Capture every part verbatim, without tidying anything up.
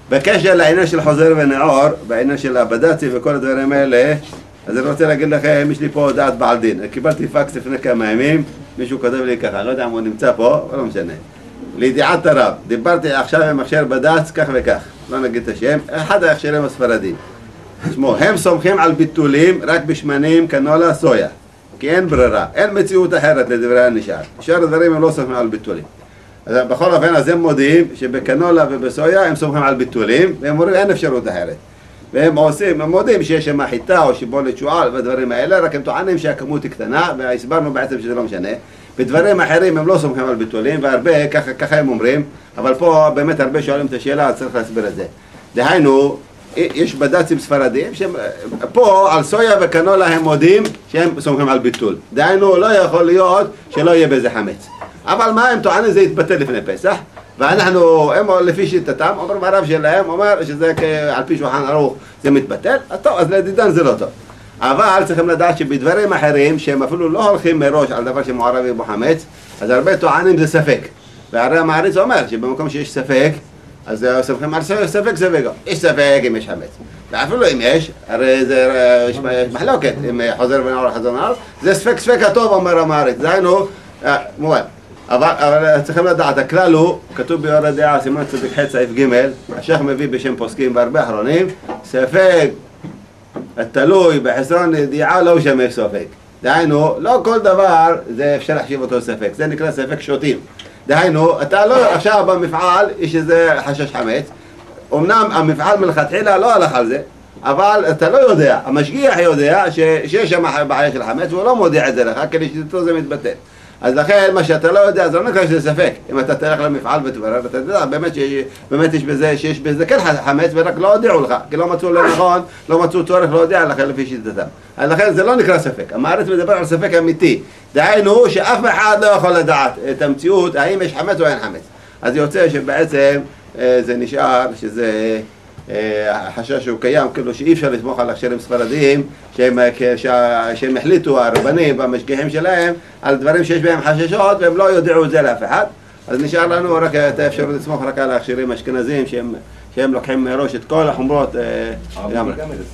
בקשר לעניין של חוזר ונעור, בעניין של הבד"צי וכל הדברים האלה, אז אני רוצה להגיד לכם, יש לי פה דעת בעל דין. קיבלתי פקס לפני כמה ימים, מישהו כותב לי ככה, אני לא יודע אם הוא נמצא פה, אבל לא משנה. לידיעת הרב, דיברתי עכשיו עם הכשר בד"ץ כך וכך, לא נגיד את השם, אחד ההכשרים הספרדים. שמו, הם סומכים על ביטולים רק בשמנים, קנולה, סויה. כי אין ברירה, אין מציאות אחרת לדברי הנשאר. שאר הדברים הם לא סומכים על ביטולים. אז בכל אופן, אז הם מודיעים שבקנולה ובסויה הם סומכים על ביטולים, והם אומרים אין אפשרות אחרת. והם עושים, הם מודיעים שיש שם חיטה או שיבולת שועל ודברים האלה, רק הם טוענים שהכמות היא קטנה, והסברנו בעצם שזה לא משנה. בדברים אחרים הם לא סומכים על ביטולים, והרבה, ככה, ככה הם אומרים, אבל פה באמת הרבה שואלים את השאלה, אז צריך להסביר את זה. דהיינו, יש בד"צים ספרדים, פה על סויה וקנולה הם מודיעים שהם סומכים על ביטול. דהיינו, לא יכול להיות שלא יהיה בזה חמץ. אבל מה הם טוענים? זה יתבטל לפני פסח, ואנחנו, הם לפי שיטתם, אומרים הרב שלהם, אומר שזה על פי שולחן ערוך זה מתבטל, אז טוב, אז לדידן זה לא טוב. אבל צריכים לדעת שבדברים אחרים, שהם אפילו לא הולכים מראש על דבר שמעורבים בו חמץ, אז הרבה טוענים זה ספק. והרי המעריץ אומר שבמקום שיש ספק, אז ספקים על ספק ספק, יש ספק אם יש חמץ. ואפילו אם יש, הרי זה יש מחלוקת, אם חוזר ונעור חזור נעור, זה ספק ספק הטוב, אומר המעריץ, זה היינו, מובן. אבל צריכים לדעת, הכלל הוא, כתוב ביורה דעה, סימן צדיק ח' סעיף ג', השייך מביא בשם פוסקים בהרבה אחרונים, ספק התלוי בחסרון ידיעה לא משמש ספק. דהיינו, לא כל דבר זה אפשר להחשיב אותו ספק, זה נקרא ספק שוטים. דהיינו, אתה לא, עכשיו במפעל יש איזה חשש חמץ, אמנם המפעל מלכתחילה לא הלך על זה, אבל אתה לא יודע, המשגיח יודע שיש שם בעיה של חמץ, והוא לא מודיע את זה לך, כדי שתתו זה מתבטל. אז לכן, מה שאתה לא יודע, זה לא נקרא שזה ספק. אם אתה תלך למפעל ותברר, אתה יודע, באמת, שיש, באמת יש בזה, שיש בזה כן חמץ, ורק לא הודיעו לך, כי לא מצאו לנכון, לא מצאו צורך להודיע לך לפי שיטתם. אז לכן זה לא נקרא ספק. המערכת מדבר על ספק אמיתי. דהיינו שאף אחד לא יכול לדעת את המציאות, האם יש חמץ או אין חמץ. אז יוצא שבעצם זה נשאר, שזה החשש שהוא קיים, כאילו שאי אפשר לסמוך על הכשרים ספרדיים שהם, שהם החליטו, הרבנים והמשגיחים שלהם, על דברים שיש בהם חששות והם לא יודעו את זה לאף אחד. אז נשאר לנו רק את האפשרות לסמוך רק על הכשרים אשכנזיים שהם, שהם לוקחים מראש את כל החומרות לגמרי.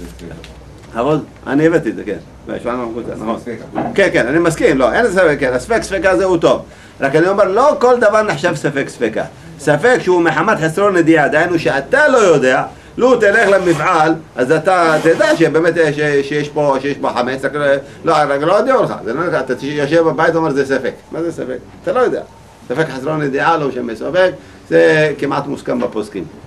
אבל אני הבאתי את זה, כן. נכון. כן, כן, אני מסכים, לא, אין ספק, כן, הספק ספקה זה הוא טוב. רק אני אומר, לא כל דבר נחשב ספק ספקה. ספק שהוא מחמת חסרון ידיעה, דהיינו שאתה לא יודע, לו תלך למפעל, אז אתה תדע שבאמת שיש פה, שיש פה חמץ, רק לא, רק לא הודיעו לך. זה לא נקרא, אתה יושב בבית ואומר זה ספק. מה זה ספק? אתה לא יודע. ספק חסרון ידיעה, לא משמש ספק, זה כמעט מוסכם בפוסקים.